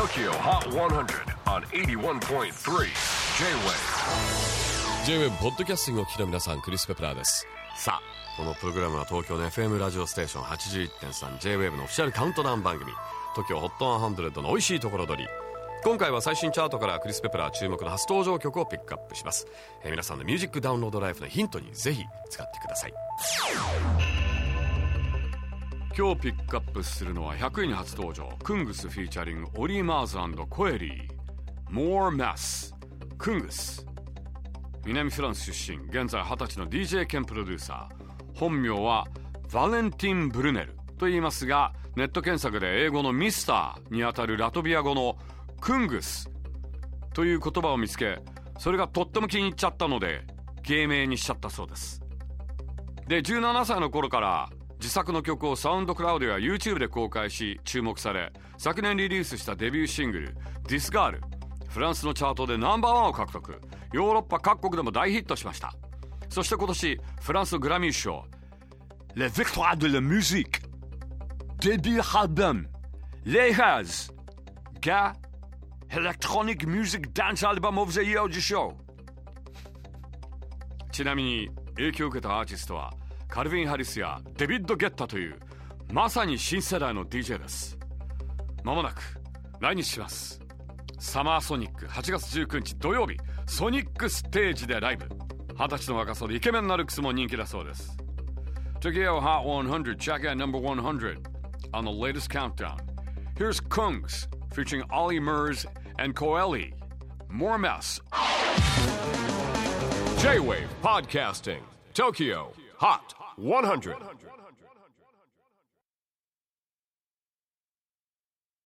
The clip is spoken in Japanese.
TOKYO HOT 100 on 81.3 J-WAVE J-WAVE ポッドキャスティングをお聞きの皆さん、クリス・ペプラーです。さあ、このプログラムは東京の FM ラジオステーション 81.3 J-WAVE のオフィシャルカウントダウン番組 TOKYO HOT 100の美味しいところ取り。今回は最新チャートからクリス・ペプラー注目の初登場曲をピックアップします。皆さんのミュージックダウンロードライフのヒントにぜひ使ってください。 今日ピックアップするのは100位に初登場、クングスフィーチャリングオリー・マーズ&コエリー More Mess。 クングス、南フランス出身、現在20歳の DJ 兼プロデューサー。本名はヴァレンティン・ブルネルと言いますが、ネット検索で英語のミスターにあたるラトビア語のクングスという言葉を見つけ、それがとっても気に入っちゃったので芸名にしちゃったそうです。で、17歳の頃から自作の曲をサウンドクラウドや YouTube で公開し注目され、昨年リリースしたデビューシングル This Girl、 フランスのチャートでナンバーワンを獲得、ヨーロッパ各国でも大ヒットしました。そして今年フランスグラミー賞 Les Victoires de la Musique デビューアルバム Les Has がElectronic Music Dance Album of the Year を受賞。ちなみに影響を受けたアーティストはカルヴィン・ハリスやデビッド・ゲッタというまさに新世代の DJ です。まもなく来日します。サマーソニック8月19日土曜日、ソニックステージでライブ。20歳の若さでイケメンなルックスも人気だそうです。 Tokyo Hot 100 check out number 100 on the latest countdown. Here's Kungs featuring Ollie Murs and Coeli, More Mess. J-WAVE PODCASTING TOKYO HOT 100